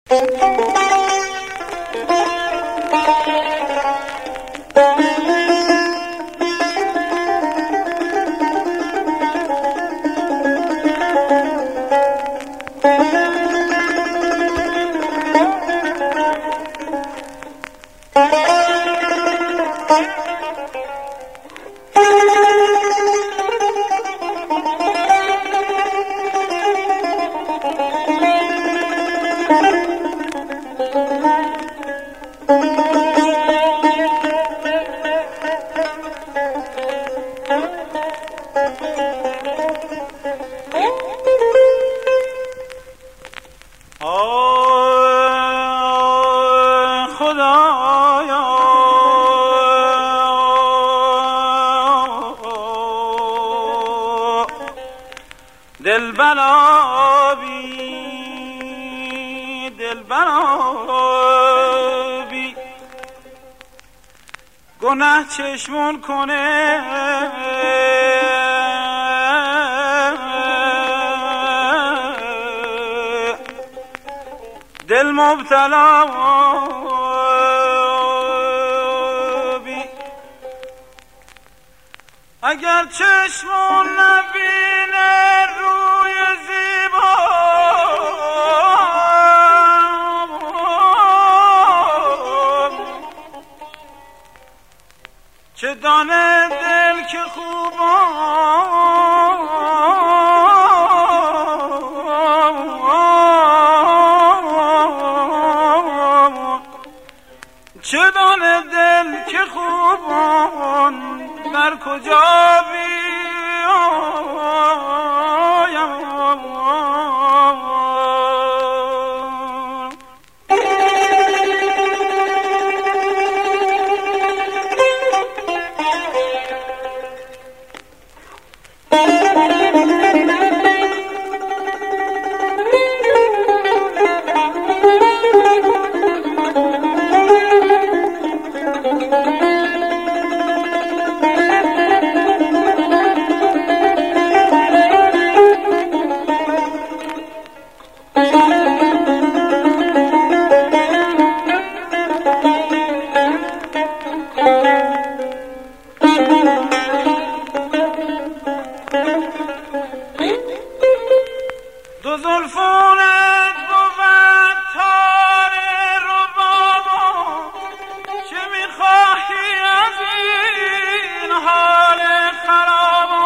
دلبرابی گناه چشمون کنه دل مبتلا بی اگر چشمون نبینه روی زیبا چه دانه دل که خوبان چه دانه دل که خوبان در کجا دو زلفونت بود تار ربابا چه میخواهی از این حال خرابا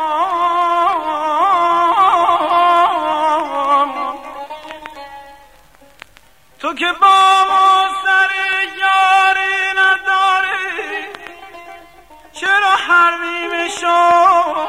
تو که با ما سر یاری نداری چرا حرمی میشو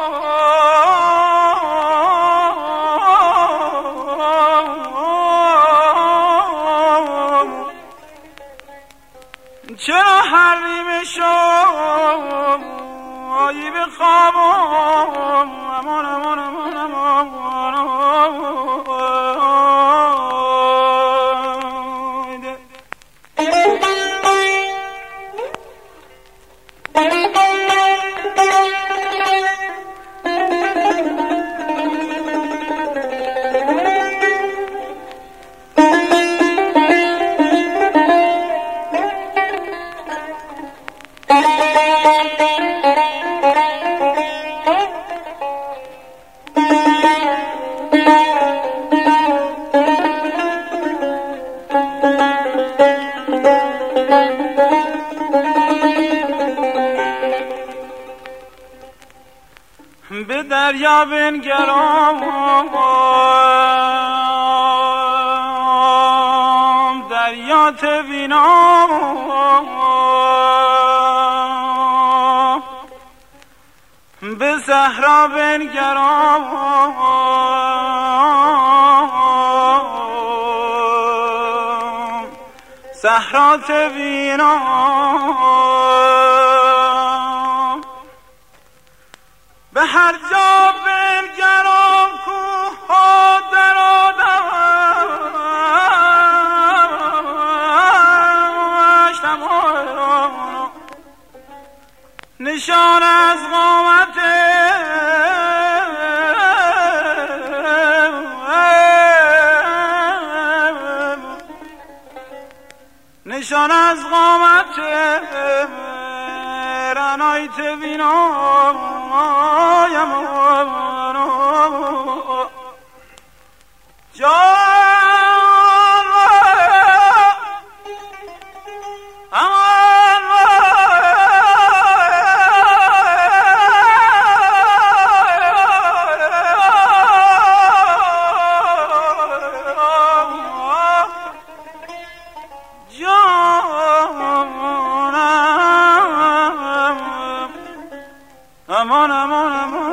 چرا حریم شام آیی به خوابم امان امان امان امان به دریا بنگرام دریات بینام به صحرا بنگرام صحرات بینام به هر جا بنگرام کوه ها در آدمشتم نشان از قامت نشان از قامت رنایت بینایم جان aman aman aman